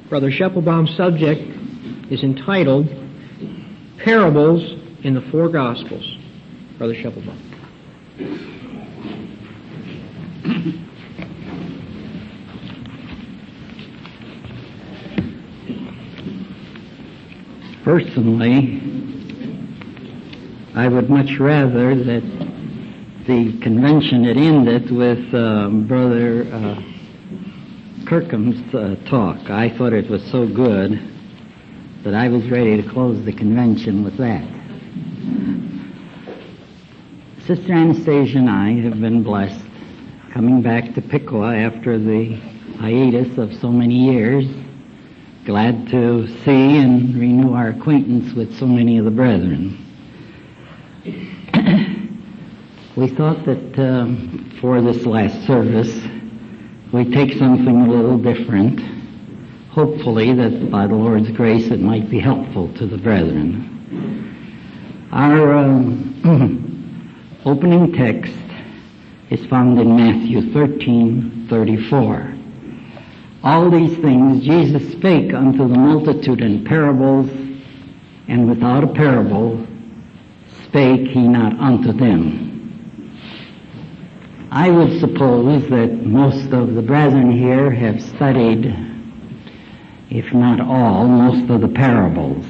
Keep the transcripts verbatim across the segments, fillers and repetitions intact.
Brother Schepelbaum's subject is entitled Parables in the Four Gospels. Brother Schepelbaum. Personally, I would much rather that the convention had ended with uh, Brother uh, Kirkham's uh, talk. I thought it was so good that I was ready to close the convention with that. Sister Anastasia and I have been blessed coming back to Piqua after the hiatus of so many years. Glad to see and renew our acquaintance with so many of the brethren. We thought that um, for this last service we'd take something a little different, hopefully that by the Lord's grace it might be helpful to the brethren. Our um, opening text is found in Matthew thirteen thirty-four. All these things Jesus spake unto the multitude in parables, and without a parable spake he not unto them. I would suppose that most of the brethren here have studied, if not all, most of the parables.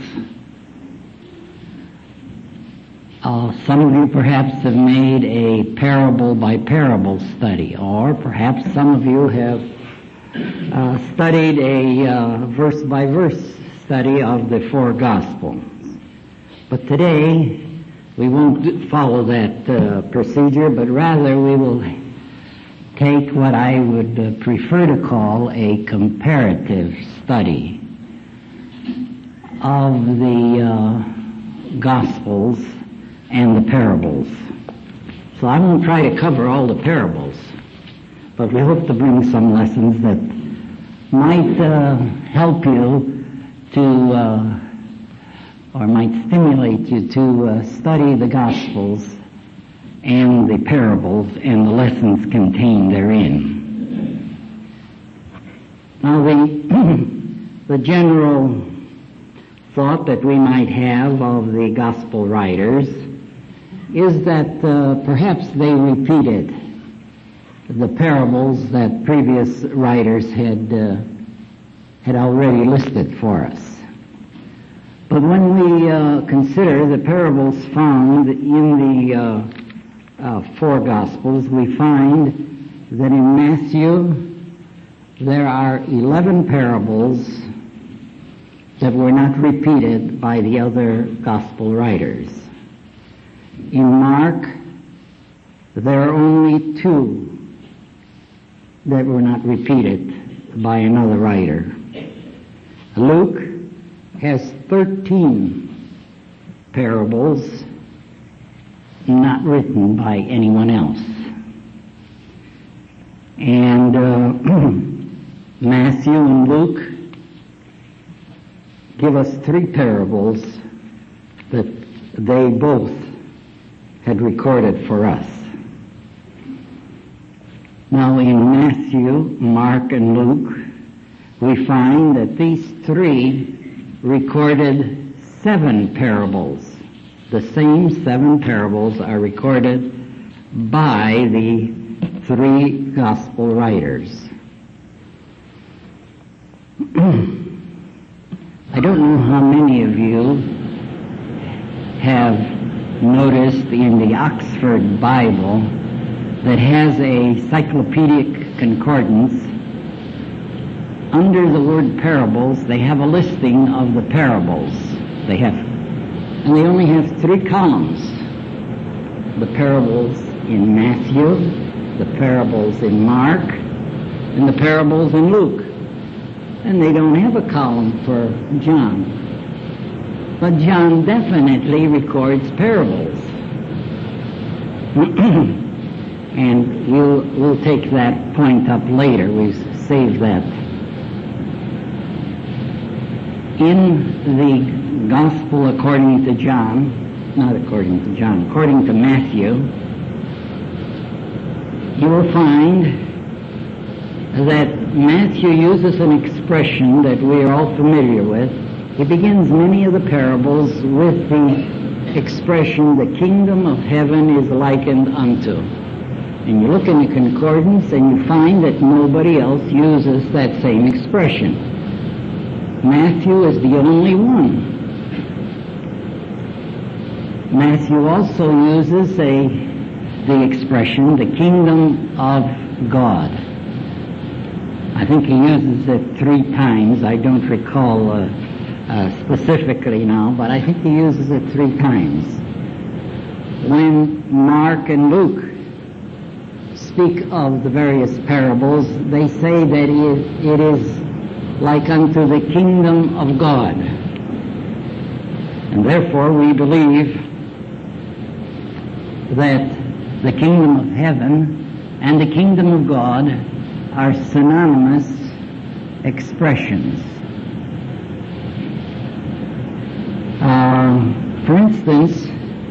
Uh, some of you perhaps have made a parable by parable study, or perhaps some of you have uh, studied a uh, verse by verse study of the four Gospels. But today we won't follow that uh, procedure, but rather we will take what I would uh, prefer to call a comparative study of the uh, Gospels and the parables. So I won't try to cover all the parables, but we hope to bring some lessons that might uh, help you to uh, or might stimulate you to uh, study the Gospels and the parables and the lessons contained therein. Now the, the general thought that we might have of the Gospel writers is that uh, perhaps they repeated the parables that previous writers had, uh, had already listed for us. But when we uh, consider the parables found in the uh, uh, four Gospels, we find that in Matthew there are eleven parables that were not repeated by the other Gospel writers. In Mark, there are only two that were not repeated by another writer. Luke has thirteen parables not written by anyone else. And uh, Matthew and Luke give us three parables that they both had recorded for us. Now in Matthew, Mark, and Luke, we find that these three recorded seven parables. The same seven parables are recorded by the three Gospel writers. I don't know how many of you have noticed in the Oxford Bible that has a cyclopedic concordance. Under the word parables, they have a listing of the parables. They have, and they only have three columns. The parables in Matthew, the parables in Mark, and the parables in Luke. And they don't have a column for John. But John definitely records parables. And we'll, we'll take that point up later. We've saved that. In the Gospel according to John, not according to John, according to Matthew, you will find that Matthew uses an expression that we are all familiar with. He begins many of the parables with the expression, the kingdom of heaven is likened unto. And you look in the concordance and you find that nobody else uses that same expression. Matthew is the only one. Matthew also uses a, the expression, the kingdom of God. I think he uses it three times. I don't recall uh, uh, specifically now, but I think he uses it three times. When Mark and Luke speak of the various parables, they say that it, it is like unto the kingdom of God. And therefore we believe that the kingdom of heaven and the kingdom of God are synonymous expressions. Uh, for instance,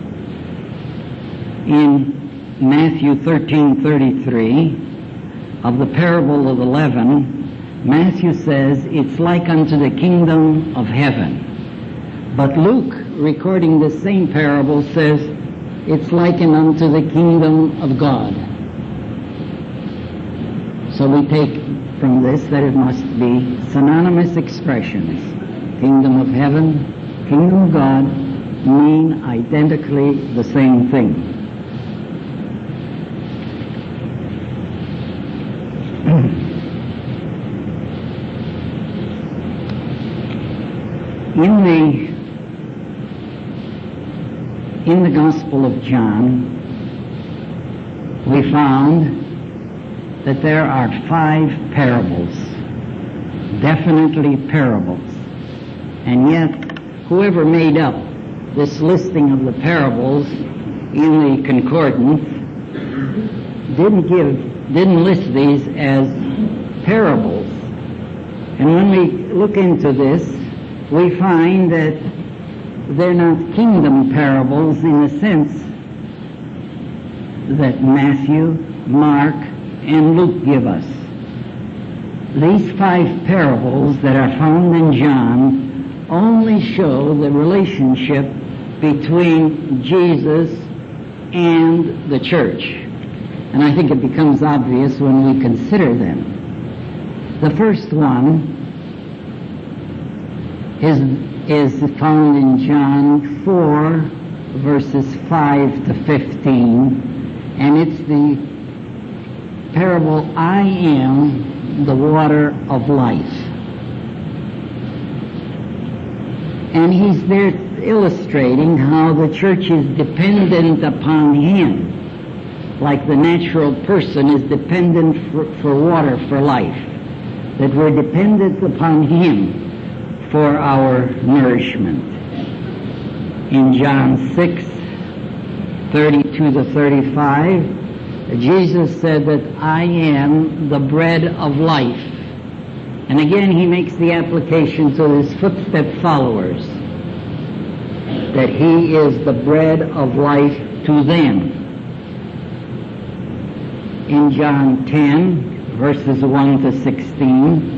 in Matthew thirteen thirty-three, of the parable of the leaven, Matthew says it's like unto the kingdom of heaven. But Luke, recording the same parable, says it's likened unto the kingdom of God. So we take from this that it must be synonymous expressions. Kingdom of heaven, kingdom of God mean identically the same thing. In the in the Gospel of John, we found that there are five parables, definitely parables, and yet whoever made up this listing of the parables in the concordance didn't give didn't list these as parables. And when we look into this, we find that they're not kingdom parables in the sense that Matthew, Mark, and Luke give us. These five parables that are found in John only show the relationship between Jesus and the church. And I think it becomes obvious when we consider them. The first one is is found in John four, verses five to fifteen, and it's the parable, I am the water of life. And he's there illustrating how the church is dependent upon him, like the natural person is dependent for, for water for life, that we're dependent upon him for our nourishment. In John six, thirty-two to thirty-five, Jesus said that I am the bread of life. And again he makes the application to his footstep followers, that he is the bread of life to them. In John ten, verses one to sixteen,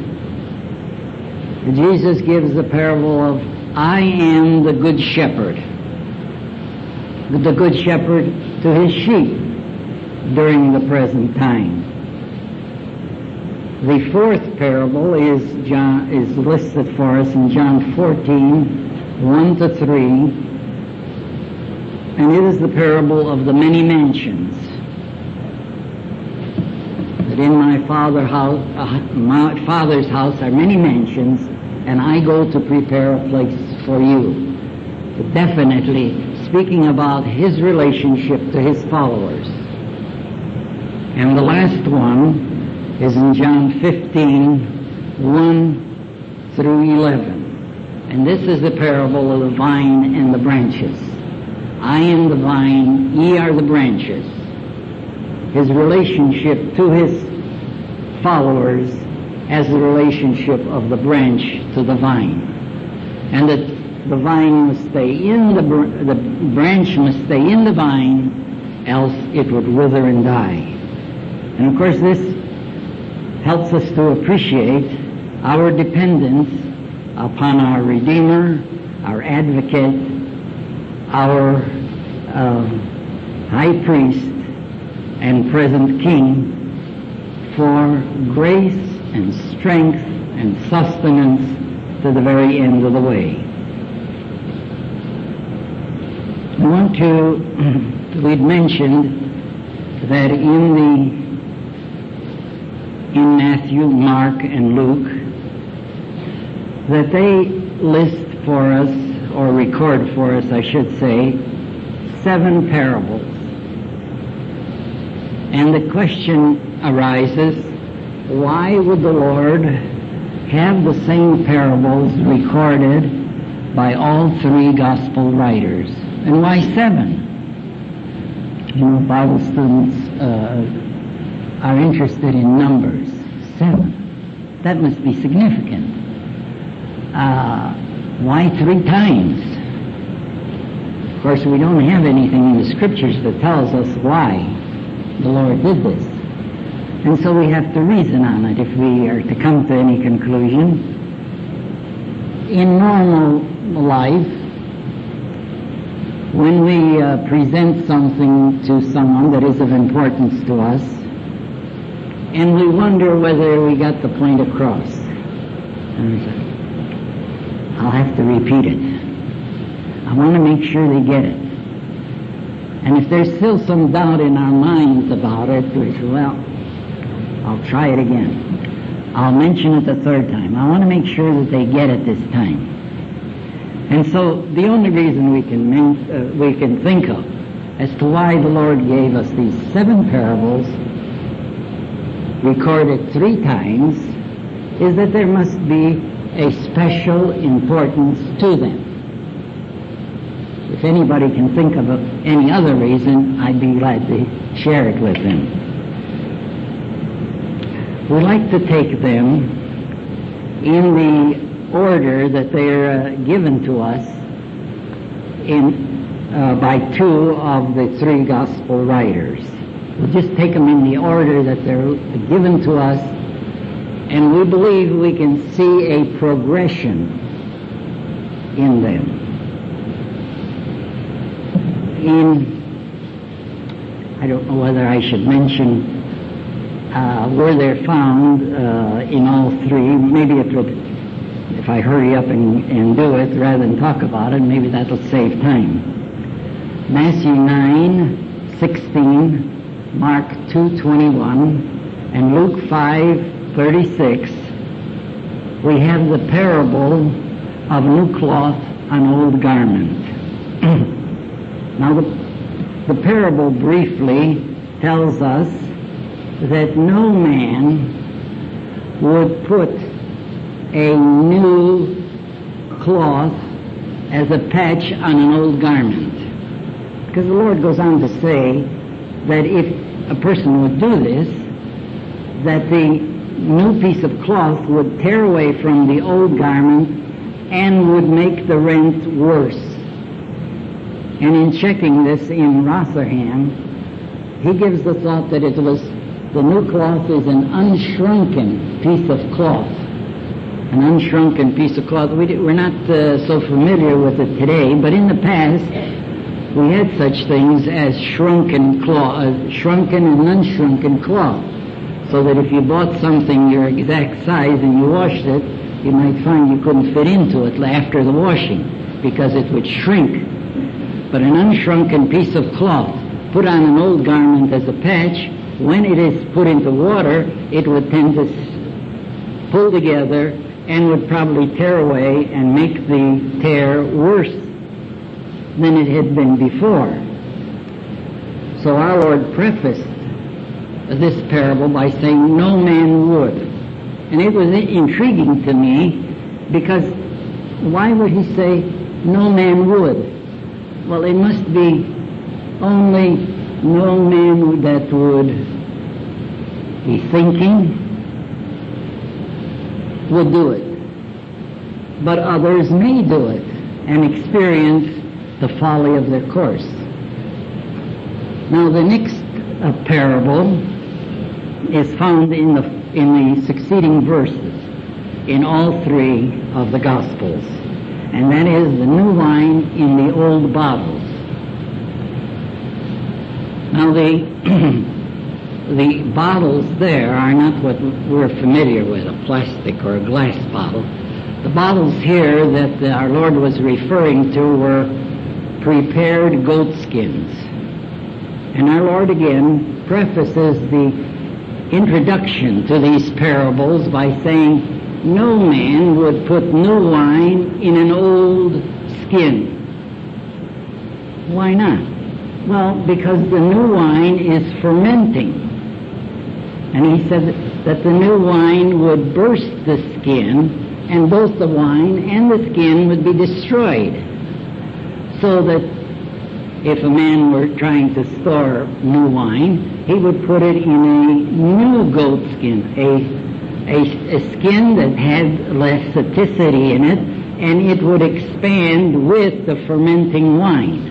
Jesus gives the parable of, I am the good shepherd. The good shepherd to his sheep during the present time. The fourth parable is John is listed for us in John fourteen, one to three, and it is the parable of the many mansions. That in my father house, uh, my Father's house are many mansions, and I go to prepare a place for you. But definitely speaking about his relationship to his followers. And the last one is in John fifteen, one through eleven. And this is the parable of the vine and the branches. I am the vine, ye are the branches. His relationship to his followers as the relationship of the branch to the vine. And that the vine must stay in the, br- the branch must stay in the vine, else it would wither and die. And of course this helps us to appreciate our dependence upon our Redeemer, our Advocate, our uh, High Priest, and present King for grace and strength and sustenance to the very end of the way. I want to, we'd mentioned that in the in Matthew, Mark, and Luke, that they list for us, or record for us, I should say, seven parables. And the question arises, why would the Lord have the same parables recorded by all three gospel writers? And why seven? You know, Bible students uh, are interested in numbers. Seven. That must be significant. Uh, why three times? Of course, we don't have anything in the Scriptures that tells us why the Lord did this. And so we have to reason on it if we are to come to any conclusion. In normal life, when we uh, present something to someone that is of importance to us, and we wonder whether we got the point across, and we say, I'll have to repeat it. I want to make sure they get it. And if there's still some doubt in our minds about it, we say, well, I'll try it again. I'll mention it the third time. I want to make sure that they get it this time. And so the only reason we can men- uh, we can think of as to why the Lord gave us these seven parables recorded three times is that there must be a special importance to them. If anybody can think of a, any other reason, I'd be glad to share it with them. We like to take them in the order that they're uh, given to us in uh, by two of the three gospel writers. We'll just take them in the order that they're given to us, and we believe we can see a progression in them. In, I don't know whether I should mention uh, where they're found uh, in all three. Maybe it would, if I hurry up and, and do it rather than talk about it, maybe that'll save time. Matthew nine sixteen, Mark two twenty-one, and Luke five thirty-six, we have the parable of new cloth on old garment. Now, the, the parable briefly tells us that no man would put a new cloth as a patch on an old garment. Because the Lord goes on to say that if a person would do this, that the new piece of cloth would tear away from the old garment and would make the rent worse. And in checking this in Rotherham, he gives the thought that it was, the new cloth is an unshrunken piece of cloth. An unshrunken piece of cloth. We, we're not uh, so familiar with it today, but in the past, we had such things as shrunken cloth, uh, shrunken and unshrunken cloth. So that if you bought something your exact size and you washed it, you might find you couldn't fit into it after the washing because it would shrink. But an unshrunken piece of cloth put on an old garment as a patch, when it is put into water, it would tend to pull together and would probably tear away and make the tear worse than it had been before. So our Lord prefaced this parable by saying, no man would. And it was intriguing to me, because why would he say, no man would? Well, it must be only no man that would be thinking would do it. But others may do it and experience the folly of their course. Now, the next uh, parable is found in the in the succeeding verses in all three of the Gospels, and that is the new wine in the old bottles. Now the the bottles there are not what we're familiar with, a plastic or a glass bottle. The bottles here that our Lord was referring to were prepared goat skins. And our Lord again prefaces the introduction to these parables by saying, no man would put new wine in an old skin. Why not? Well, because the new wine is fermenting. And he said that the new wine would burst the skin, and both the wine and the skin would be destroyed. So that if a man were trying to store new wine, he would put it in a new goat skin, a, a, a skin that had less saticity in it, and it would expand with the fermenting wine.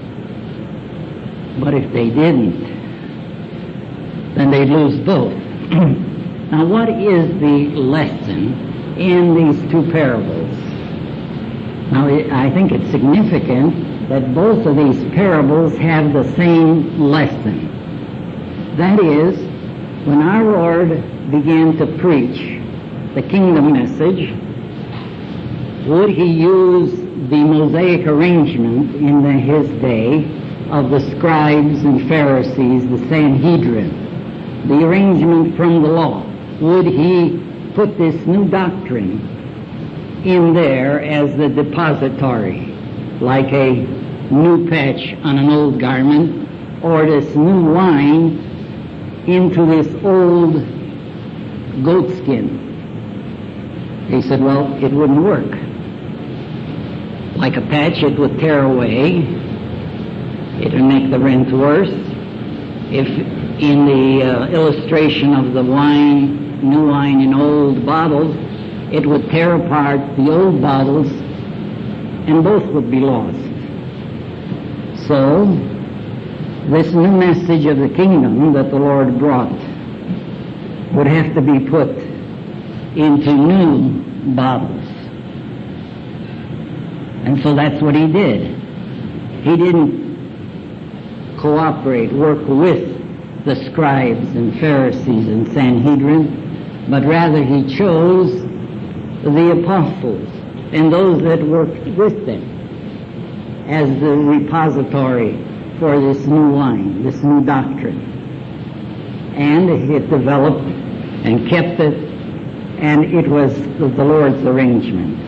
But if they didn't, then they'd lose both. Now, what is the lesson in these two parables? Now, I think it's significant that both of these parables have the same lesson. That is, when our Lord began to preach the kingdom message, would he use the Mosaic arrangement in the, his day of the scribes and Pharisees, the Sanhedrin, the arrangement from the law? Would he put this new doctrine in there as the depository, like a new patch on an old garment, or this new wine into this old goat skin? He said, well, it wouldn't work. Like a patch, it would tear away. It would make the rent worse. If in the uh, illustration of the wine, new wine in old bottles, it would tear apart the old bottles, and both would be lost. So, this new message of the kingdom that the Lord brought would have to be put into new bottles. And so that's what he did. He didn't cooperate, work with the scribes and Pharisees and Sanhedrin, but rather he chose the apostles and those that worked with them as the repository for this new wine, this new doctrine. And it developed and kept it, and it was the Lord's arrangement.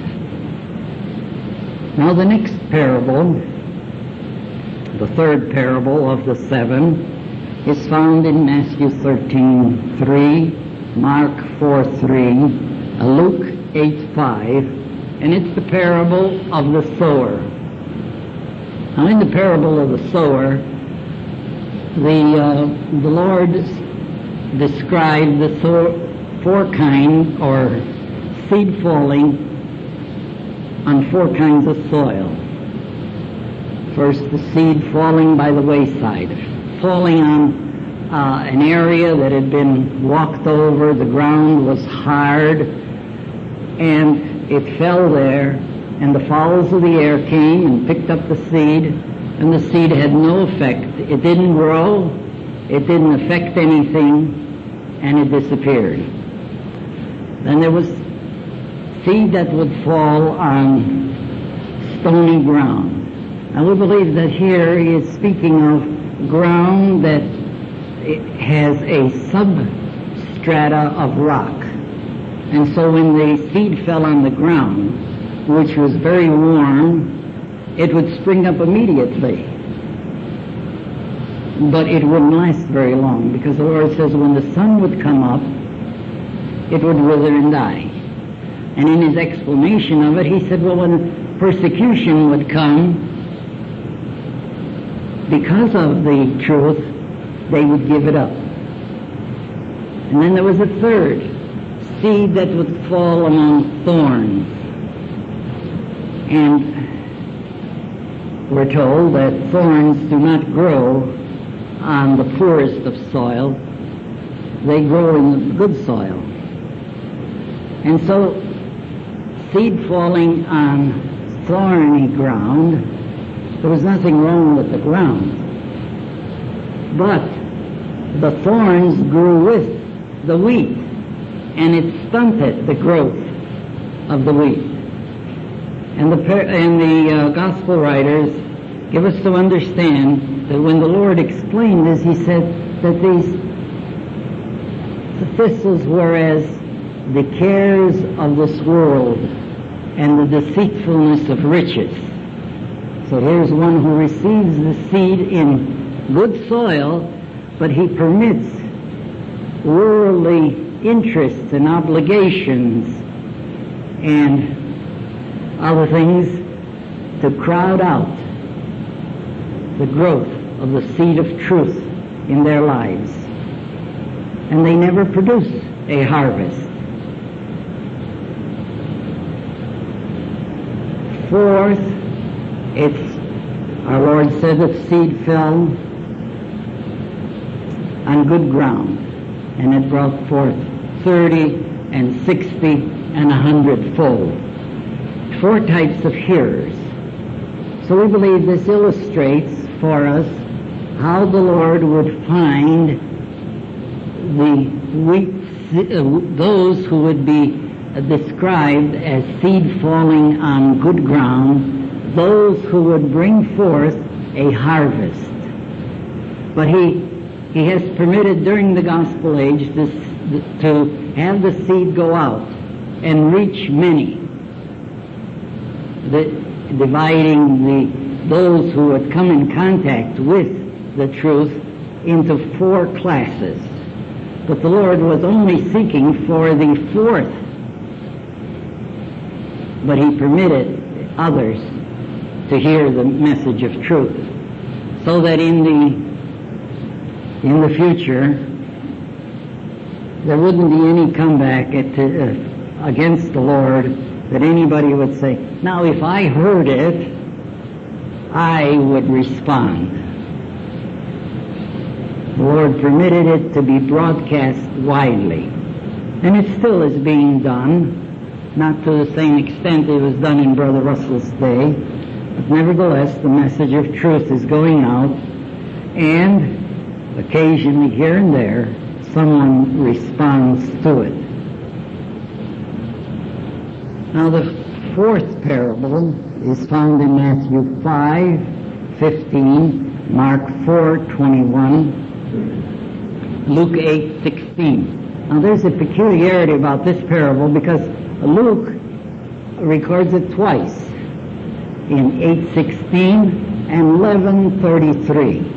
Now the next parable, the third parable of the seven, is found in Matthew thirteen three, Mark four three, Luke eight five, and it's the parable of the sower. Now in the parable of the sower, the, uh, the Lord described the sower, four kind, or seed falling on four kinds of soil. First, the seed falling by the wayside, falling on uh, an area that had been walked over, the ground was hard, and it fell there, and the fowls of the air came and picked up the seed, and the seed had no effect. It didn't grow, it didn't affect anything, and it disappeared. Then there was seed that would fall on stony ground. And we believe that here he is speaking of ground that it has a substrata of rock. And so when the seed fell on the ground, which was very warm, it would spring up immediately. But it wouldn't last very long, because the Lord says when the sun would come up, it would wither and die. And in his explanation of it, he said, well, when persecution would come, because of the truth, they would give it up. And then there was a third seed that would fall among thorns. And we're told that thorns do not grow on the poorest of soil, they grow in good soil. And so, seed falling on thorny ground, there was nothing wrong with the ground. But the thorns grew with the wheat, and it stunted the growth of the wheat. And the, and the uh, gospel writers give us to understand that when the Lord explained this, he said that these the thistles were as the cares of this world and the deceitfulness of riches. So here's one who receives the seed in good soil, but he permits worldly interests and obligations and other things to crowd out the growth of the seed of truth in their lives. And they never produce a harvest. Fourth, it's, our Lord said that seed fell on good ground, and it brought forth thirty and sixty and a hundredfold. Four types of hearers. So we believe this illustrates for us how the Lord would find the wheat, those who would be described as seed falling on good ground, those who would bring forth a harvest. But he he has permitted during the gospel age this, to have the seed go out and reach many, the, dividing the those who would come in contact with the truth into four classes. But the Lord was only seeking for the fourth, but he permitted others to hear the message of truth, so that in the in the future there wouldn't be any comeback at, uh, against the Lord, that anybody would say, now if I heard it, I would respond. The Lord permitted it to be broadcast widely, and it still is being done, not to the same extent it was done in Brother Russell's day, but nevertheless the message of truth is going out, and occasionally here and there someone responds to it. Now the fourth parable is found in Matthew five fifteen, Mark four twenty-one, Luke eight sixteen. Now there's a peculiarity about this parable because Luke records it twice, in eight sixteen and eleven thirty-three.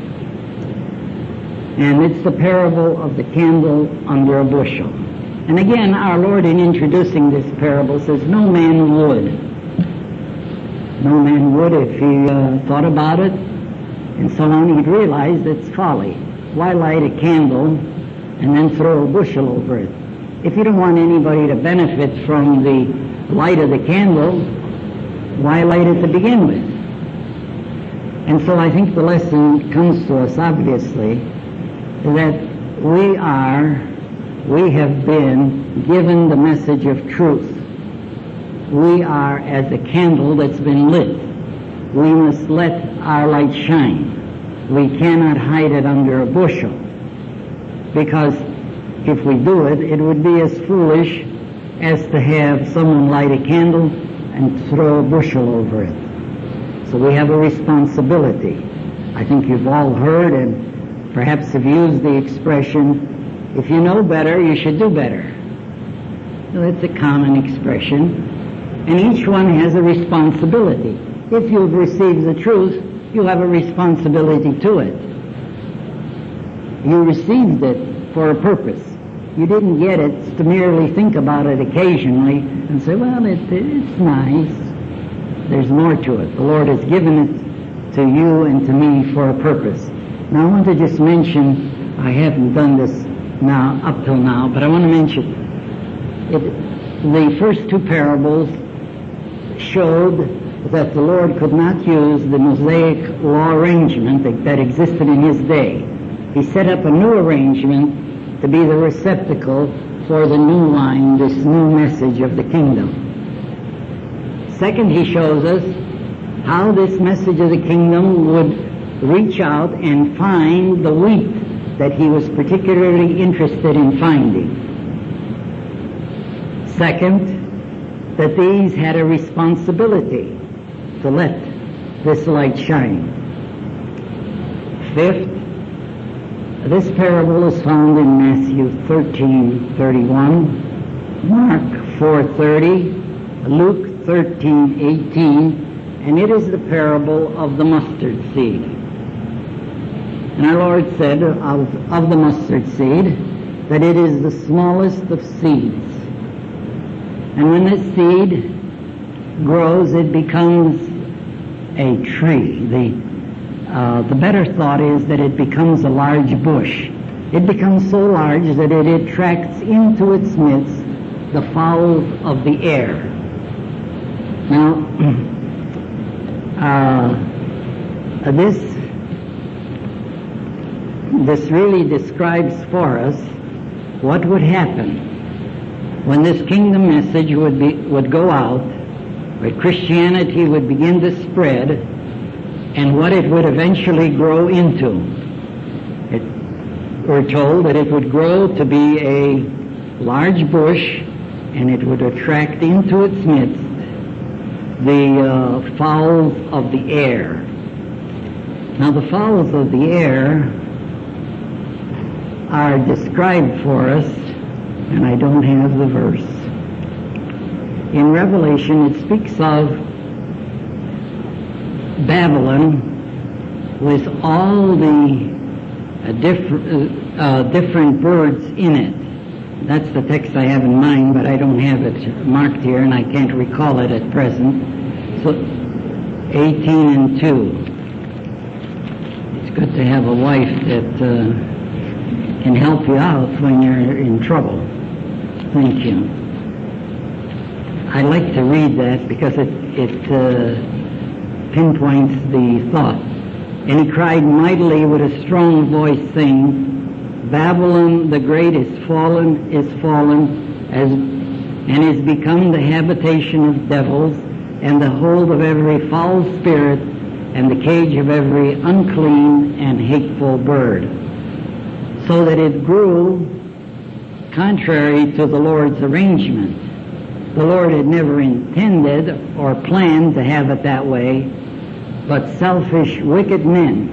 And it's the parable of the candle under a bushel. And again, our Lord in introducing this parable says, no man would. No man would if he uh, thought about it and so on, he'd realize it's folly. Why light a candle and then throw a bushel over it? If you don't want anybody to benefit from the light of the candle, why light it to begin with? And so I think the lesson comes to us, obviously, that we are, we have been given the message of truth. We are as a candle that's been lit. We must let our light shine. We cannot hide it under a bushel, because if we do it, it would be as foolish as to have someone light a candle and throw a bushel over it. So we have a responsibility. I think you've all heard and perhaps have used the expression, if you know better, you should do better. Well, that's a common expression. And each one has a responsibility. If you've received the truth, you have a responsibility to it. You received it for a purpose. You didn't get it to merely think about it occasionally and say, well, it, it's nice. There's more to it. The Lord has given it to you and to me for a purpose. Now I want to just mention, I haven't done this now up till now, but I want to mention it, the first two parables showed that the Lord could not use the Mosaic law arrangement that, that existed in his day. He set up a new arrangement to be the receptacle for the new wine, this new message of the kingdom. Second, he shows us how this message of the kingdom would reach out and find the wheat that he was particularly interested in finding. Second, that these had a responsibility to let this light shine. Fifth, this parable is found in Matthew thirteen thirty-one, Mark four thirty, Luke thirteen eighteen, and it is the parable of the mustard seed. And our Lord said of, of the mustard seed that it is the smallest of seeds. And when this seed grows, it becomes a tree. The, uh, the better thought is that it becomes a large bush. It becomes so large that it attracts into its midst the fowls of the air. Now, uh, this this really describes for us what would happen when this kingdom message would be would go out, where Christianity would begin to spread, and what it would eventually grow into. It, we're told that it would grow to be a large bush, and it would attract into its midst the uh, fowls of the air. Now, the fowls of the air are described for us, and I don't have the verse. In Revelation, it speaks of Babylon with all the uh, different, uh, different birds in it. That's the text I have in mind, but I don't have it marked here, and I can't recall it at present. So, eighteen and two. It's good to have a wife that uh, can help you out when you're in trouble. Thank you. I like to read that because it, it uh, pinpoints the thought. And he cried mightily with a strong voice, saying, Babylon the great is fallen, is fallen, as, and is become the habitation of devils, and the hold of every foul spirit, and the cage of every unclean and hateful bird. So that it grew contrary to the Lord's arrangement. The Lord had never intended or planned to have it that way, but selfish, wicked men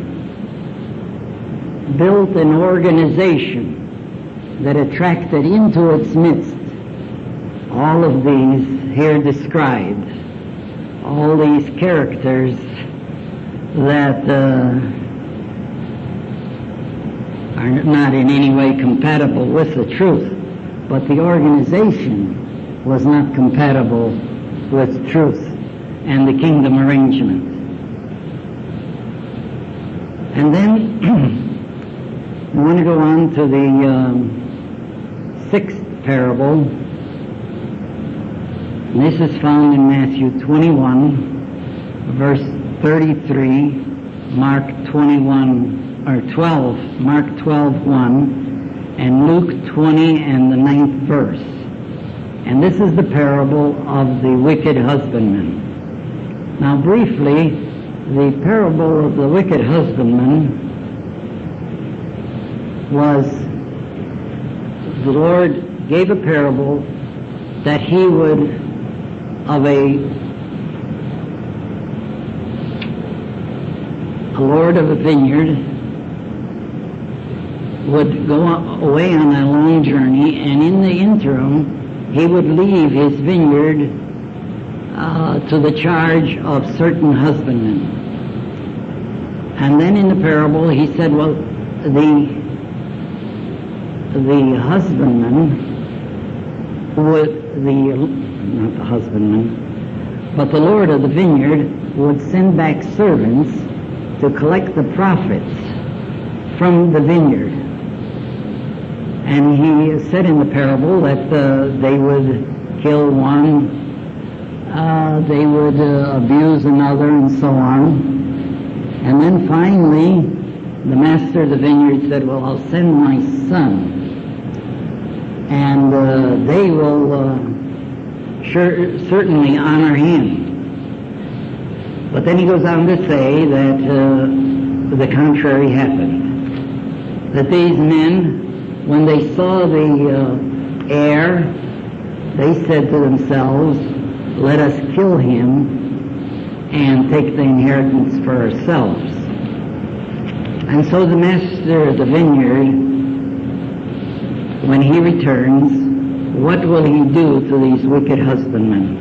built an organization that attracted into its midst all of these here described, all these characters that uh, are not in any way compatible with the truth, but the organization was not compatible with truth and the kingdom arrangement. And then I want to go on to the um, sixth parable. And this is found in Matthew twenty-one, verse thirty-three, Mark twenty-one, or twelve, Mark twelve, one, and Luke twenty and the ninth verse. And this is the parable of the wicked husbandman. Now briefly, the parable of the wicked husbandman was, the Lord gave a parable that he would, of a, a lord of a vineyard, would go away on a long journey, and in the interim, he would leave his vineyard uh, to the charge of certain husbandmen. And then in the parable, he said, well, the the husbandman would, the, not the husbandman, but the Lord of the vineyard would send back servants to collect the profits from the vineyard. And he said in the parable that uh, they would kill one, uh, they would uh, abuse another, and so on. And then finally, the master of the vineyard said, well, I'll send my son, and uh, they will uh, sure, certainly honor him. But then he goes on to say that uh, the contrary happened. That these men, when they saw the uh, heir, they said to themselves, let us kill him and take the inheritance for ourselves. And so the master of the vineyard, when he returns, what will he do to these wicked husbandmen?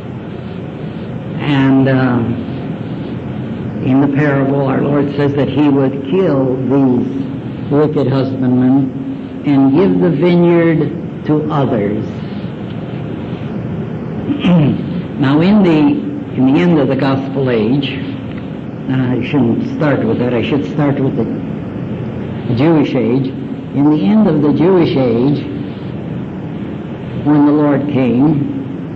And uh, in the parable, our Lord says that he would kill these wicked husbandmen and give the vineyard to others. Now in the in the end of the gospel age, and I shouldn't start with that, I should start with the, the Jewish age. In the end of the Jewish age, when the Lord came,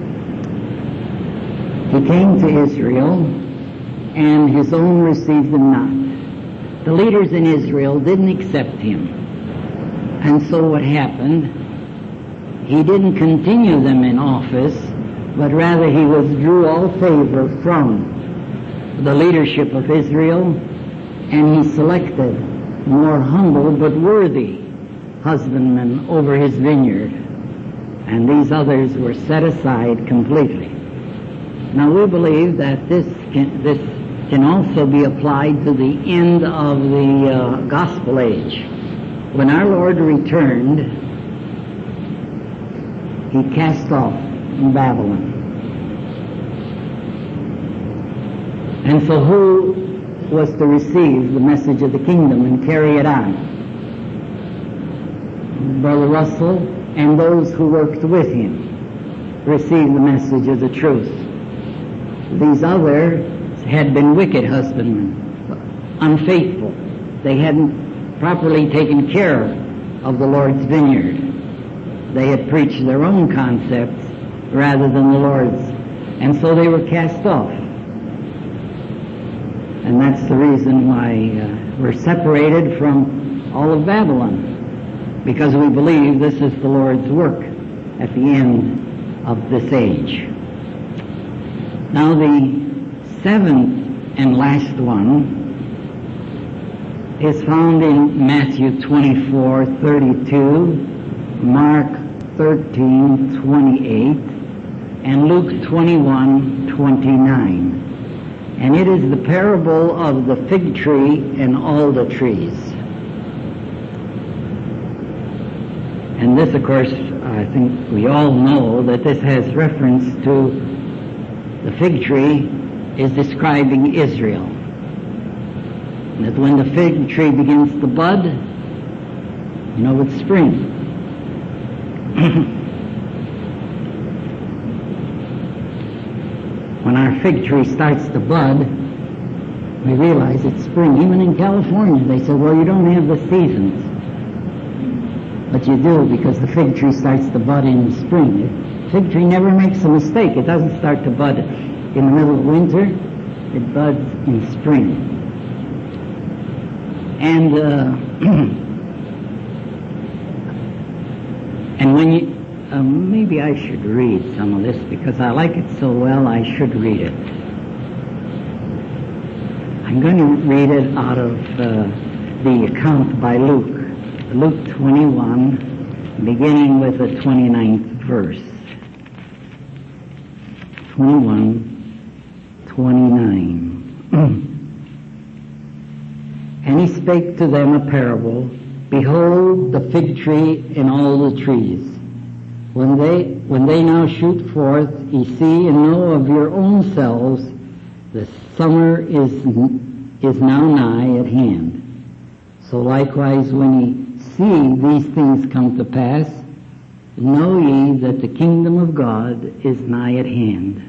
he came to Israel, and his own received him not. The leaders in Israel didn't accept him. And so what happened, he didn't continue them in office, but rather he withdrew all favor from the leadership of Israel, and he selected more humble but worthy husbandmen over his vineyard. And these others were set aside completely. Now we believe that this can, this can also be applied to the end of the uh, gospel age. When our Lord returned, he cast off Babylon. And so who was to receive the message of the kingdom and carry it on? Brother Russell and those who worked with him received the message of the truth. These others had been wicked husbandmen, unfaithful. They hadn't properly taken care of the Lord's vineyard. They had preached their own concepts rather than the Lord's. And so they were cast off. And that's the reason why uh, we're separated from all of Babylon, because we believe this is the Lord's work at the end of this age. Now the seventh and last one is found in Matthew twenty-four thirty-two, Mark thirteen twenty-eight, and Luke twenty-one twenty-nine. And it is the parable of the fig tree and all the trees. And this, of course, I think we all know that this has reference to the fig tree is describing Israel. And that when the fig tree begins to bud, you know it's spring. When our fig tree starts to bud, we realize it's spring. Even in California, they say, well, you don't have the seasons. But you do, because the fig tree starts to bud in the spring. The fig tree never makes a mistake. It doesn't start to bud in the middle of winter. It buds in spring. And uh, and when you Um, maybe I should read some of this because I like it so well, I should read it. I'm going to read it out of uh, the account by Luke, Luke twenty-one, beginning with the twenty-ninth verse. twenty-one, twenty-nine. And he spake to them a parable, behold the fig tree and all the trees. When they, when they now shoot forth, ye see and know of your own selves, the summer is, is now nigh at hand. So likewise, when ye see these things come to pass, know ye that the kingdom of God is nigh at hand.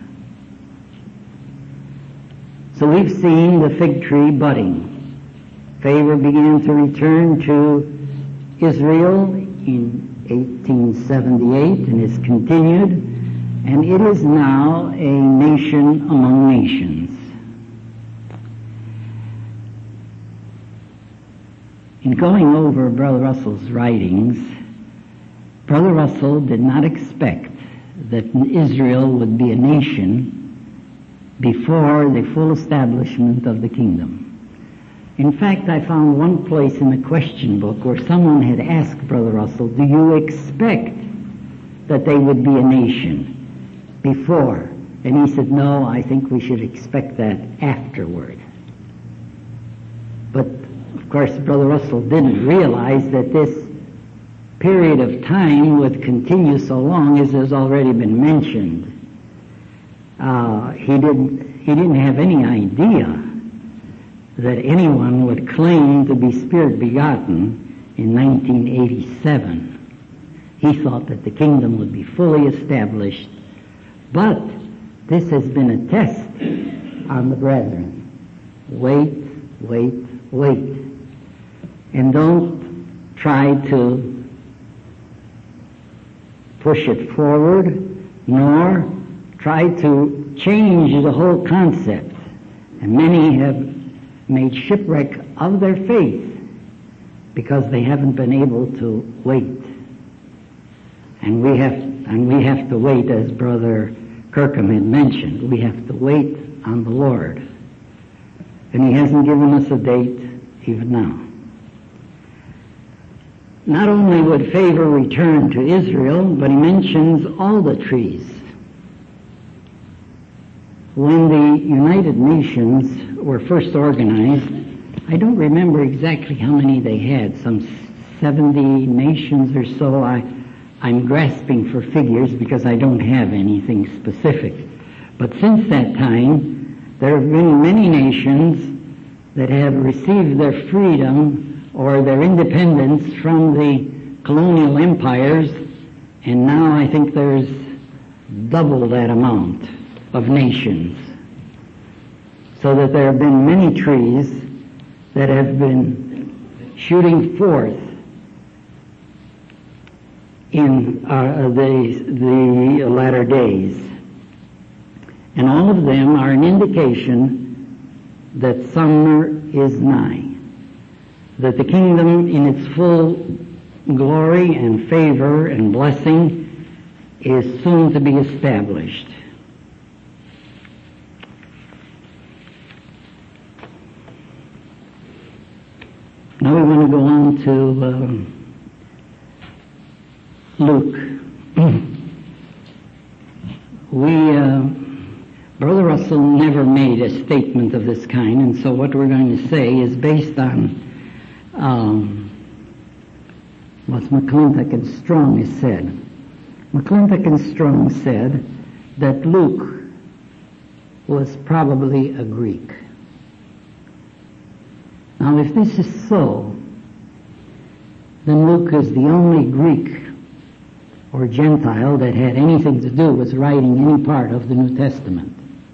So we've seen the fig tree budding. Favor began to return to Israel in eighteen seventy-eight and is continued, and it is now a nation among nations. In going over Brother Russell's writings, Brother Russell did not expect that Israel would be a nation before the full establishment of the kingdom. In fact, I found one place in the question book where someone had asked Brother Russell, do you expect that they would be a nation before? And he said, no, I think we should expect that afterward. But, of course, Brother Russell didn't realize that this period of time would continue so long, as has already been mentioned. Uh, he didn't, he didn't have any idea that anyone would claim to be Spirit begotten in nineteen eighty-seven. He thought that the kingdom would be fully established, but this has been a test on the brethren. Wait, wait, wait. And don't try to push it forward, nor try to change the whole concept. And many have made shipwreck of their faith because they haven't been able to wait. And we have, and we have to wait, as Brother Kirkham had mentioned. We have to wait on the Lord. And He hasn't given us a date even now. Not only would favor return to Israel, but He mentions all the trees. When the United Nations were first organized, I don't remember exactly how many they had, some seventy nations or so. I, I'm grasping for figures because I don't have anything specific. But since that time, there have been many nations that have received their freedom or their independence from the colonial empires, and now I think there's double that amount of nations. So that there have been many trees that have been shooting forth in uh, the, the latter days. And all of them are an indication that summer is nigh, that the kingdom in its full glory and favor and blessing is soon to be established. Now we want to go on to uh, Luke. we, uh, Brother Russell never made a statement of this kind, and so what we're going to say is based on um, what McClintock and Strong has said. McClintock and Strong said that Luke was probably a Greek. Now, if this is so, then Luke is the only Greek or Gentile that had anything to do with writing any part of the New Testament.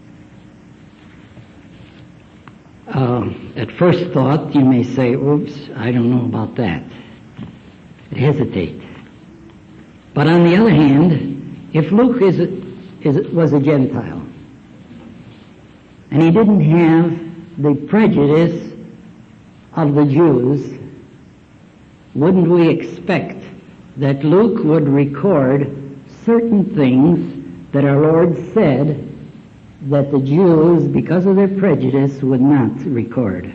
Uh, at first thought, you may say, oops, I don't know about that. Hesitate. But on the other hand, if Luke is a, is, was a Gentile, and he didn't have the prejudice of the Jews, wouldn't we expect that Luke would record certain things that our Lord said that the Jews, because of their prejudice, would not record?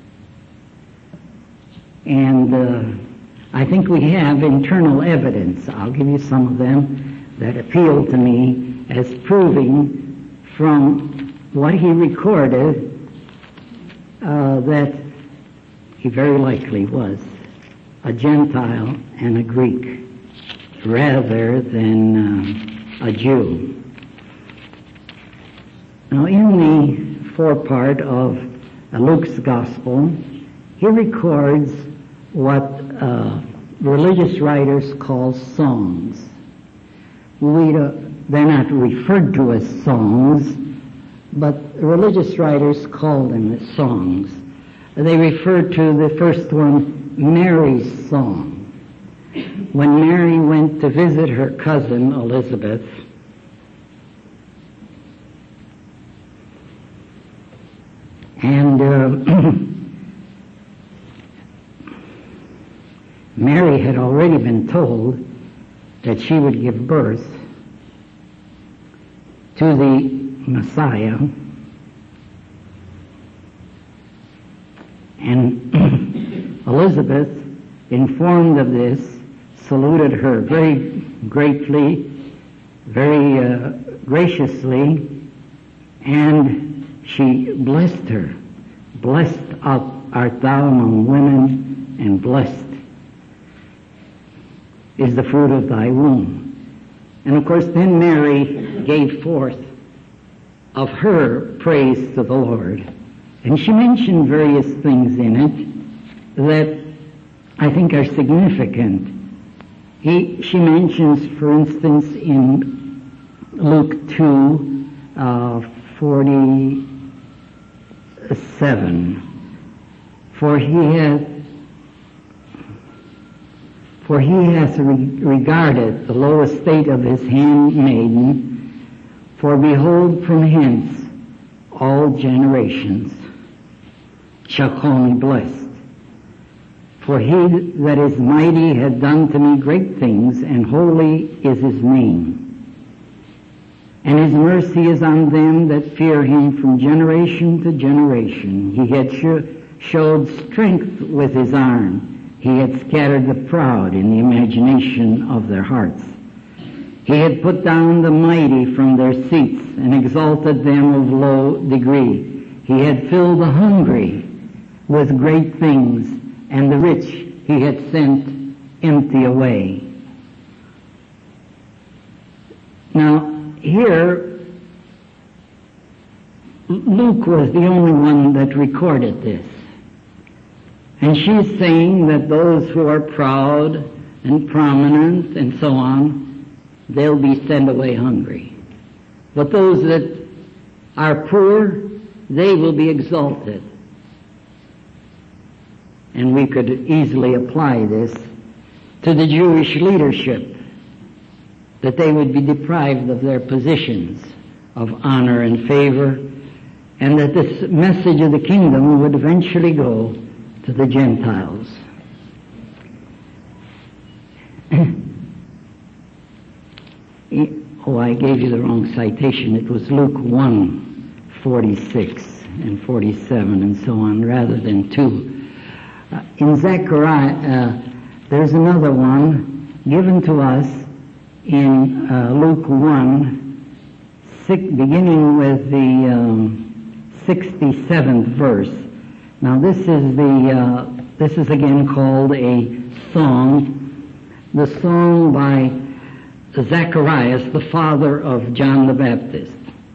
And uh, I think we have internal evidence. I'll give you some of them that appeal to me as proving from what he recorded uh, that he very likely was a Gentile and a Greek rather than uh, a Jew. Now, in the forepart of uh, Luke's Gospel, he records what uh, religious writers call songs. We don't, they're not referred to as songs, but religious writers call them as songs. They refer to the first one, Mary's song. When Mary went to visit her cousin Elizabeth, and uh, Mary had already been told that she would give birth to the Messiah, and Elizabeth, informed of this, saluted her very gratefully, very uh, graciously, and she blessed her. Blessed art thou among women, and blessed is the fruit of thy womb. And of course then Mary gave forth of her praise to the Lord. And she mentioned various things in it that I think are significant. He, she mentions, for instance, in Luke two, uh, forty-seven, for he hath, for he hath re- regarded the low estate of his handmaiden, for behold, from hence all generations shall call me blessed. For he that is mighty hath done to me great things, and holy is his name. And his mercy is on them that fear him from generation to generation. He had sh- showed strength with his arm. He had scattered the proud in the imagination of their hearts. He had put down the mighty from their seats and exalted them of low degree. He had filled the hungry with great things, and the rich he had sent empty away. Now, here, Luke was the only one that recorded this. And she's saying that those who are proud and prominent and so on, they'll be sent away hungry. But those that are poor, they will be exalted. And we could easily apply this to the Jewish leadership, that they would be deprived of their positions of honor and favor, and that this message of the kingdom would eventually go to the Gentiles. Oh, I gave you the wrong citation. It was Luke one, forty-six and forty-seven and so on, rather than two. Uh, in Zechariah, uh, there's another one given to us in uh, Luke one, six, beginning with the um, sixty-seventh verse. Now this is the uh, this is again called a song, the song by Zacharias, the father of John the Baptist.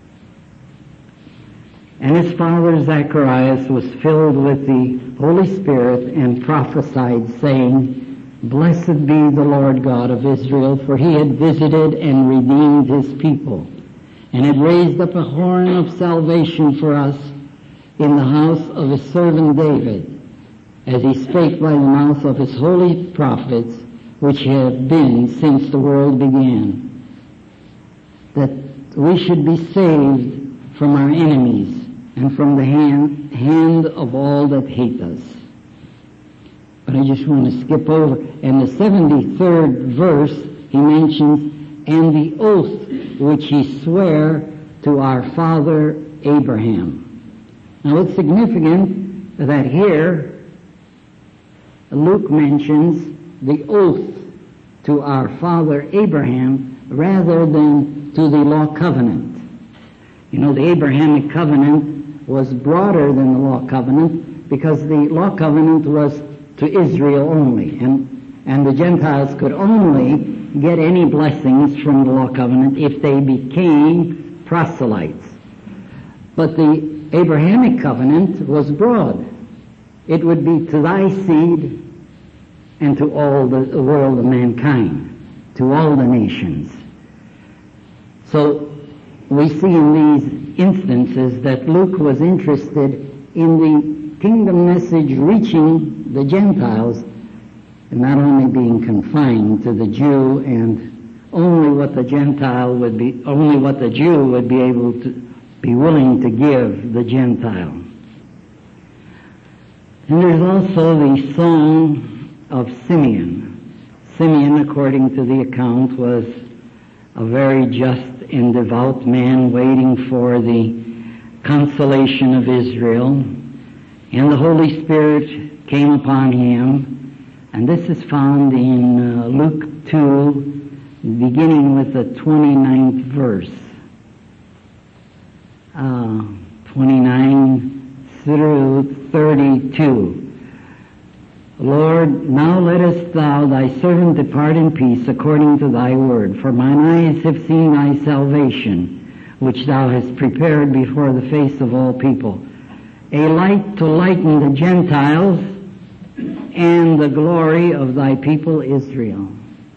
And his father Zacharias was filled with the Holy Spirit and prophesied, saying, Blessed be the Lord God of Israel, for he had visited and redeemed his people, and had raised up a horn of salvation for us in the house of his servant David, as he spake by the mouth of his holy prophets, which have been since the world began, that we should be saved from our enemies and from the hand, hand of all that hate us. But I just want to skip over. In the seventy-third verse, he mentions, and the oath which he sware to our father Abraham. Now it's significant that here Luke mentions the oath to our father Abraham rather than to the law covenant. You know, the Abrahamic covenant was broader than the law covenant because the law covenant was to Israel only, and, and the Gentiles could only get any blessings from the law covenant if they became proselytes. But the Abrahamic covenant was broad. It would be to thy seed and to all the, the world of mankind, to all the nations. So we see in these instances that Luke was interested in the kingdom message reaching the Gentiles, and not only being confined to the Jew and only what the Gentile would be, only what the Jew would be able to be willing to give the Gentile. And there's also the song of Simeon. Simeon, according to the account, was a very just and devout man waiting for the consolation of Israel, and the Holy Spirit came upon him, and this is found in uh, Luke two, beginning with the twenty-ninth verse. Uh, twenty-nine through thirty-two. Lord, now lettest thou thy servant depart in peace according to thy word, for mine eyes have seen thy salvation, which thou hast prepared before the face of all people, a light to lighten the Gentiles and the glory of thy people Israel.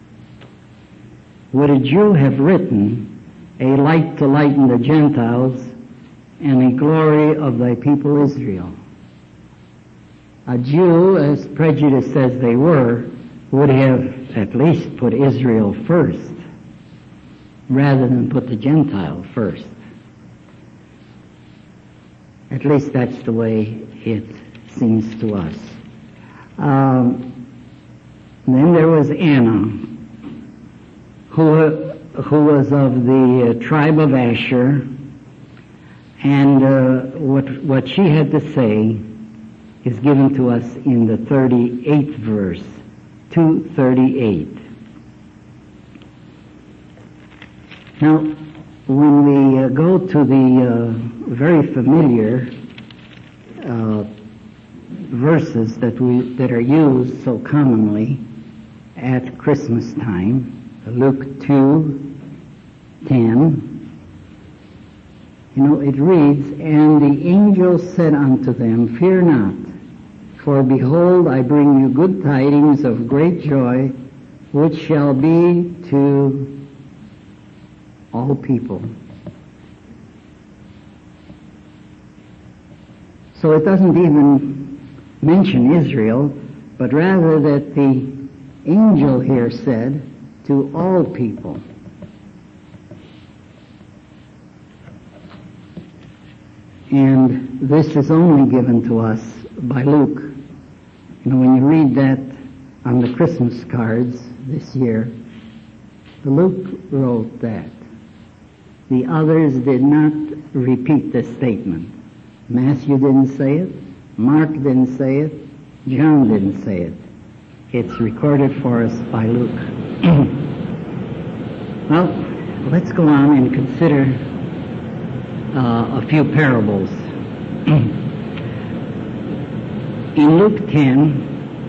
Would a Jew have written, a light to lighten the Gentiles and a glory of thy people Israel? A Jew, as prejudiced as they were, would have at least put Israel first, rather than put the Gentile first. At least that's the way it seems to us. Um, then there was Anna, who, who was of the uh, tribe of Asher, and uh, what, what she had to say is given to us in the thirty-eighth verse, two thirty-eight. Now, when we uh, go to the uh, very familiar uh, verses that we that are used so commonly at Christmas time, Luke two ten. You know, it reads, and the angel said unto them, fear not, for behold, I bring you good tidings of great joy, which shall be to all people. So it doesn't even mention Israel, but rather that the angel here said, to all people. And this is only given to us by Luke. You know, when you read that on the Christmas cards this year, Luke wrote that. The others did not repeat this statement. Matthew didn't say it, Mark didn't say it, John didn't say it. It's recorded for us by Luke. Well, let's go on and consider Uh, a few parables. In Luke ten,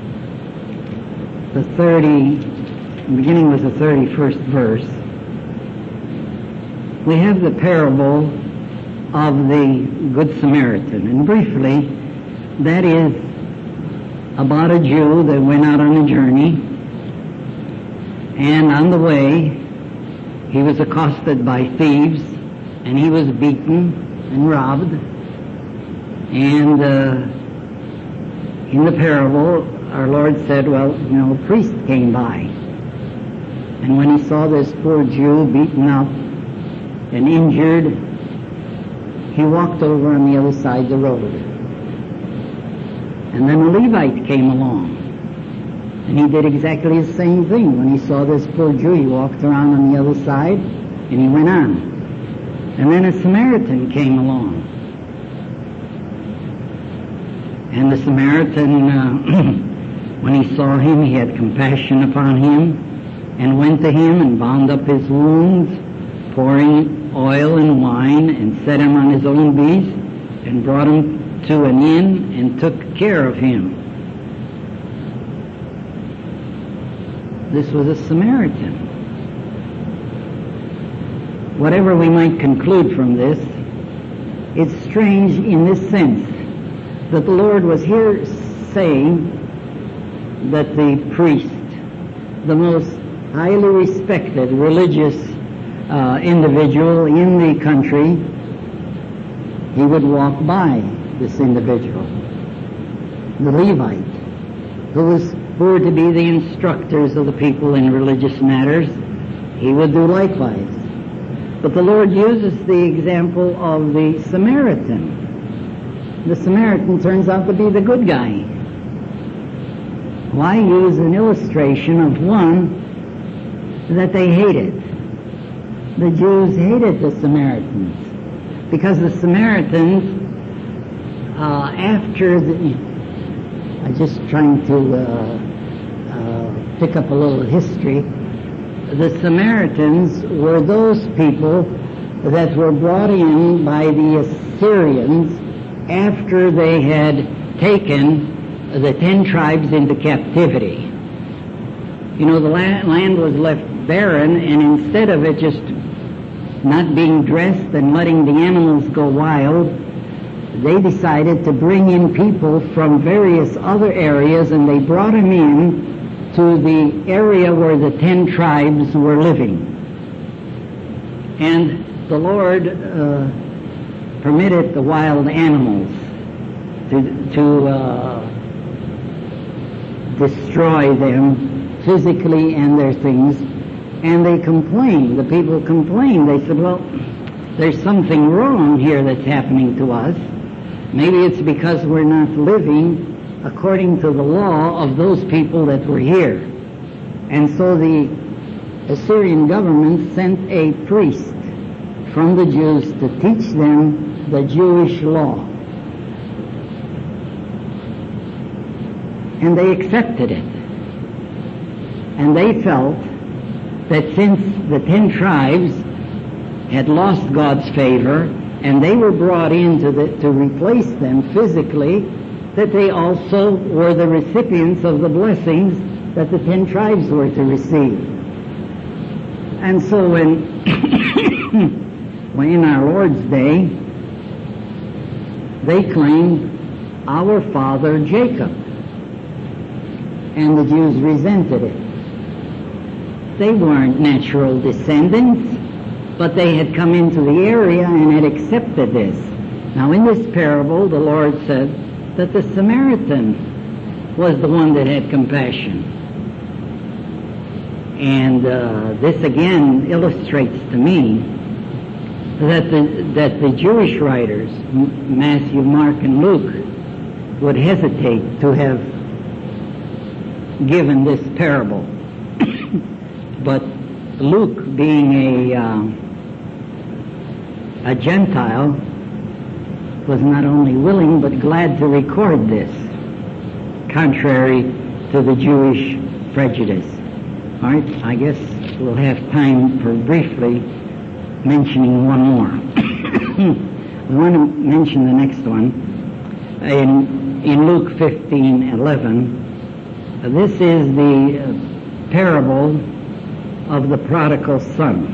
the thirty, beginning with the thirty-first verse, we have the parable of the Good Samaritan. And briefly, that is about a Jew that went out on a journey, and on the way, he was accosted by thieves, and he was beaten and robbed. And uh, in the parable, our Lord said, well, you know, a priest came by. And when he saw this poor Jew beaten up and injured, he walked over on the other side of the road. And then a Levite came along. And he did exactly the same thing. When he saw this poor Jew, he walked around on the other side, and he went on. And then a Samaritan came along. And the Samaritan, uh, when he saw him, he had compassion upon him, and went to him and bound up his wounds, pouring oil and wine, and set him on his own beast, and brought him to an inn, and took care of him. This was a Samaritan. Whatever we might conclude from this, it's strange in this sense that the Lord was here saying that the priest, the most highly respected religious uh, individual in the country, he would walk by this individual, the Levite, who was who were to be the instructors of the people in religious matters. He would do likewise. But the Lord uses the example of the Samaritan. The Samaritan turns out to be the good guy. why use an illustration of one that they hated? The Jews hated the Samaritans because the Samaritans, uh, after the, I'm just trying to uh, uh, pick up a little history. The Samaritans were those people that were brought in by the Assyrians after they had taken the ten tribes into captivity. You know, the land was left barren, and instead of it just not being dressed and letting the animals go wild, they decided to bring in people from various other areas, and they brought them in to the area where the ten tribes were living. And the Lord uh, permitted the wild animals to, to uh, destroy them physically and their things. And they complained. The people complained. They said, well, there's something wrong here that's happening to us. Maybe it's because we're not living according to the law of those people that were here. And so the Assyrian government sent a priest from the Jews to teach them the Jewish law. And they accepted it. And they felt that since the ten tribes had lost God's favor and they were brought in to, the, to replace them physically, that they also were the recipients of the blessings that the ten tribes were to receive. And so when, when in our Lord's day, they claimed our father Jacob, and the Jews resented it. They weren't natural descendants, but they had come into the area and had accepted this. Now in this parable, the Lord said that the Samaritan was the one that had compassion. And uh, this again illustrates to me that the, that the Jewish writers, Matthew, Mark, and Luke, would hesitate to have given this parable. But Luke, being a uh, a Gentile, was not only willing but glad to record this, contrary to the Jewish prejudice. All right, I guess we'll have time for briefly mentioning one more. We want to mention the next one. In, in Luke fifteen eleven, uh, this is the uh, parable of the prodigal son.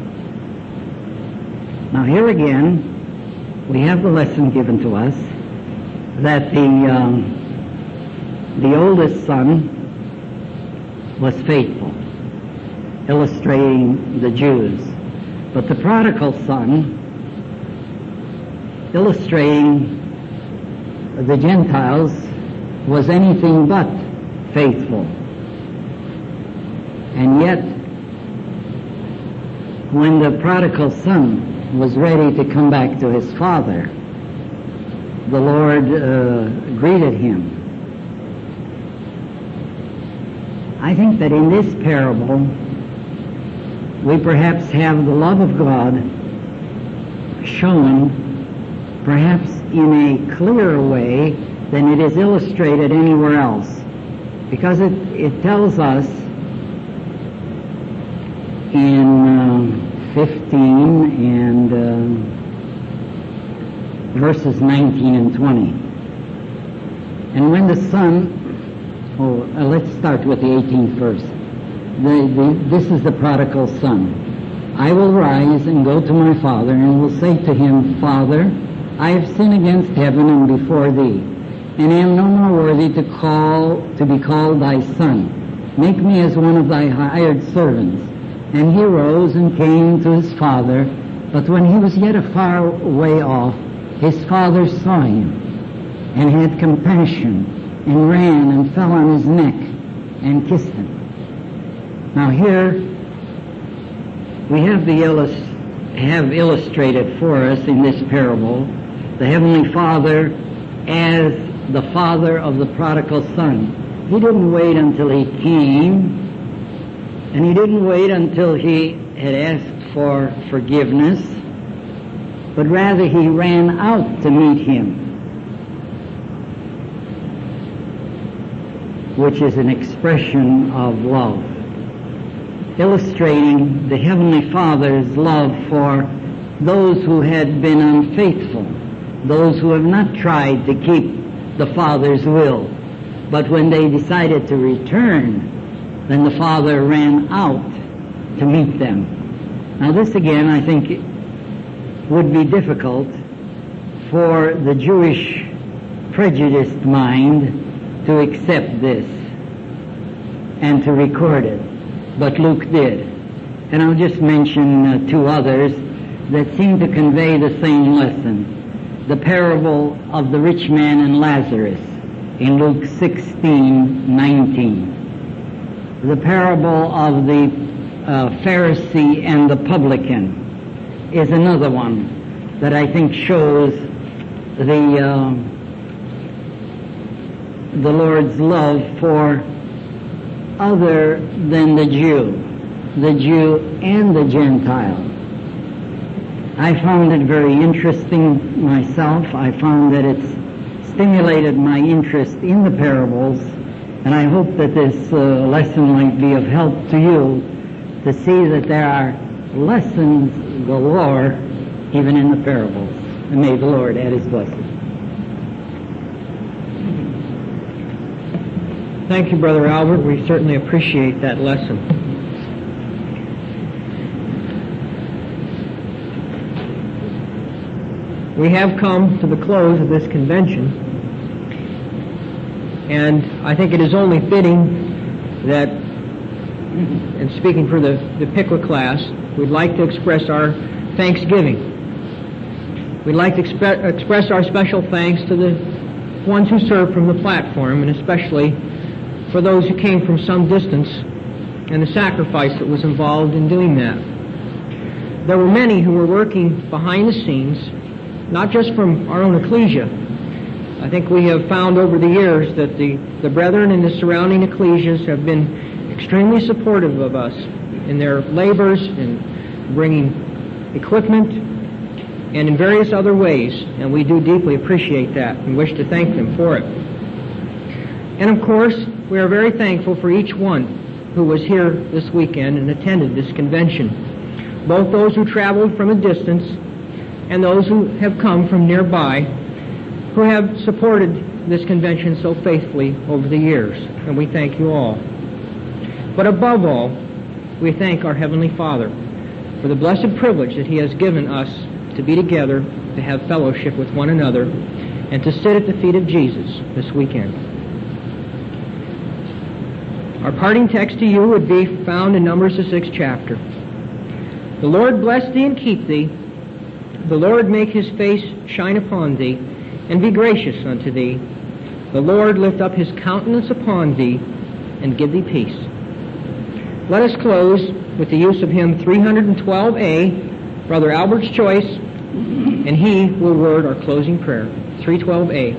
Now here again, we have the lesson given to us that the um, the oldest son was faithful, illustrating the Jews. But the prodigal son, illustrating the Gentiles, was anything but faithful. And yet, when the prodigal son was ready to come back to his father, the Lord uh, greeted him. I think that in this parable, we perhaps have the love of God shown perhaps in a clearer way than it is illustrated anywhere else. Because it, it tells us in uh, fifteen and uh, verses nineteen and twenty. And when the son, oh, uh, let's start with the eighteenth verse. The, the, this is the prodigal son. I will rise and go to my father and will say to him, Father, I have sinned against heaven and before thee, and am no more worthy to call to be called thy son. Make me as one of thy hired servants. And he rose and came to his father, but when he was yet a far way off, his father saw him, and had compassion, and ran and fell on his neck, and kissed him. Now here, we have the illus- have illustrated for us in this parable, the Heavenly Father as the father of the prodigal son. he didn't wait until he came, and he didn't wait until he had asked for forgiveness, but rather he ran out to meet him, which is an expression of love, illustrating the Heavenly Father's love for those who had been unfaithful, those who have not tried to keep the Father's will. But when they decided to return, then the Father ran out to meet them. Now this again, I think, would be difficult for the Jewish prejudiced mind to accept this and to record it. But Luke did. And I'll just mention uh, two others that seem to convey the same lesson. The parable of the rich man and Lazarus in Luke sixteen nineteen. The parable of the uh, Pharisee and the publican is another one that I think shows the uh, the Lord's love for other than the Jew, the Jew and the Gentile. I found it very interesting myself. I found that it's stimulated my interest in the parables, and I hope that this uh, lesson might be of help to you to see that there are lessons galore even in the parables. And may the Lord add his blessing. Thank you, Brother Albert. We certainly appreciate that lesson. We have come to the close of this convention, and I think it is only fitting that, and speaking for the, the Pickwick class, we'd like to express our thanksgiving. We'd like to expe- express our special thanks to the ones who served from the platform, and especially for those who came from some distance and the sacrifice that was involved in doing that. There were many who were working behind the scenes, not just from our own ecclesia. I think we have found over the years that the, the brethren in the surrounding ecclesias have been extremely supportive of us in their labors, in bringing equipment, and in various other ways, and we do deeply appreciate that and wish to thank them for it. And of course, we are very thankful for each one who was here this weekend and attended this convention, both those who traveled from a distance and those who have come from nearby, who have supported this convention so faithfully over the years, and we thank you all. But above all, we thank our Heavenly Father for the blessed privilege that He has given us to be together, to have fellowship with one another, and to sit at the feet of Jesus this weekend. Our parting text to you would be found in Numbers, the sixth chapter. The Lord bless thee and keep thee. The Lord make His face shine upon thee, and be gracious unto thee. The Lord lift up His countenance upon thee, and give thee peace. Let us close with the use of hymn three twelve A, Brother Albert's choice, and he will word our closing prayer. three twelve A.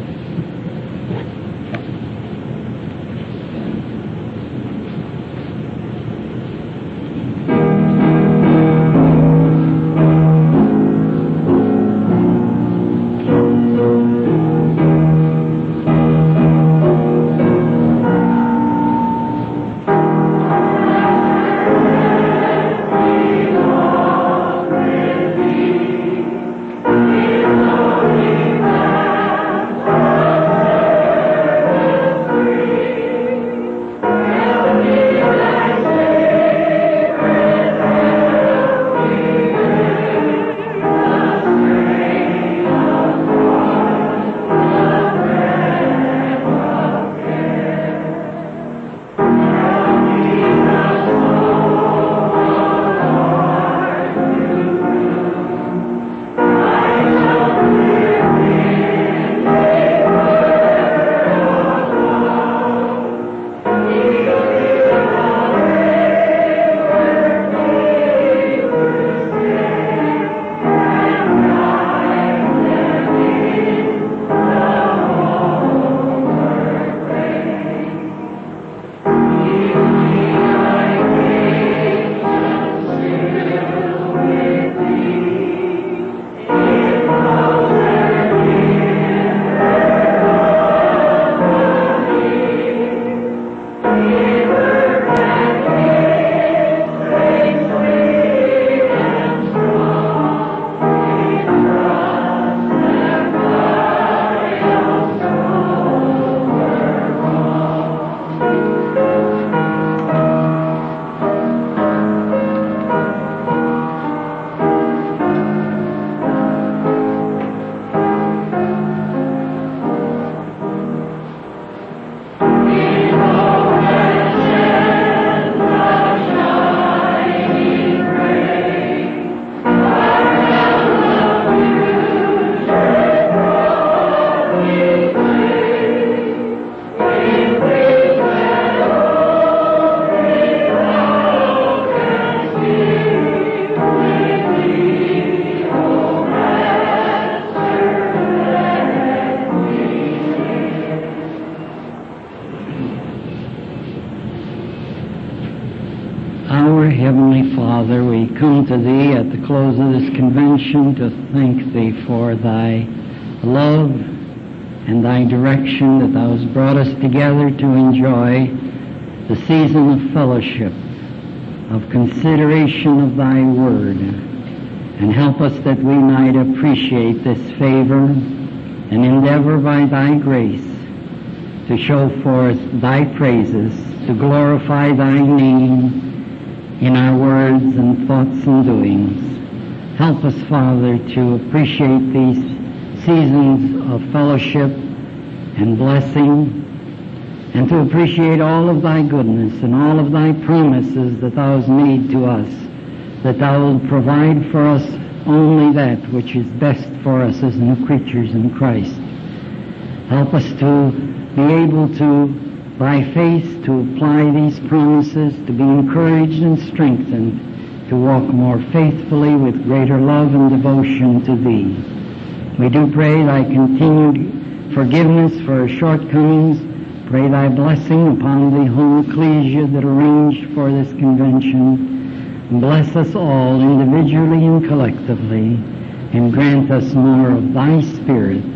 Father, we come to Thee at the close of this convention to thank Thee for Thy love and Thy direction that Thou hast brought us together to enjoy the season of fellowship, of consideration of Thy Word, and help us that we might appreciate this favor and endeavor by Thy grace to show forth Thy praises, to glorify Thy name in our words and thoughts and doings. Help us, Father, to appreciate these seasons of fellowship and blessing, and to appreciate all of Thy goodness and all of Thy promises that Thou hast made to us, that Thou wilt provide for us only that which is best for us as new creatures in Christ. Help us to be able to, by faith, to apply these promises, to be encouraged and strengthened, to walk more faithfully with greater love and devotion to Thee. We do pray Thy continued forgiveness for our shortcomings. Pray Thy blessing upon the whole ecclesia that arranged for this convention. Bless us all individually and collectively, and grant us more of Thy Spirit